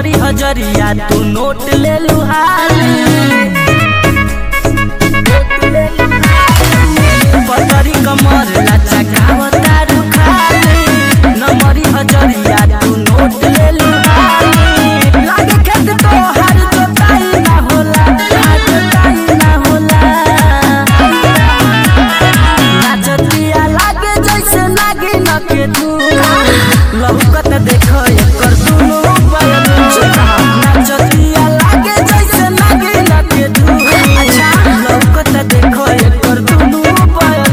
नंबरी हजरिया तू नोट ले लुहारी पतरी कमर लाचा कावता रुखाली नंबरी हजरिया तू नोट ले लुहारी लागे खेत तो हर जोताई ना होला जोताई ना होला नाचतिया लागे जैसे लागे न के तू लौकत देखो एकर दुनु बयन नाचतिया लागे जैसे लागे न के तू अच्छा लौकत देखो एकर दुनु बयन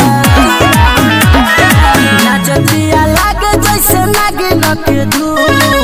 के धूल